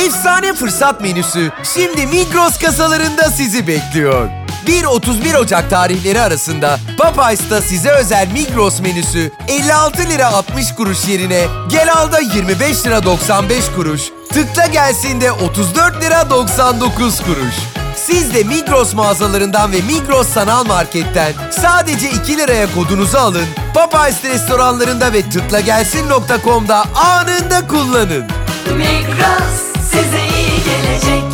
Efsane fırsat menüsü şimdi Migros kasalarında sizi bekliyor. 1-31 Ocak tarihleri arasında Popeyes'ta size özel Migros menüsü 56 lira 60 kuruş yerine gel alda 25 lira 95 kuruş, tıkla gelsin de 34 lira 99 kuruş. Siz de Migros mağazalarından ve Migros Sanal Market'ten sadece 2 liraya kodunuzu alın, Popeyes restoranlarında ve tıklagelsin.com'da anında kullanın. Migros size iyi gelecek.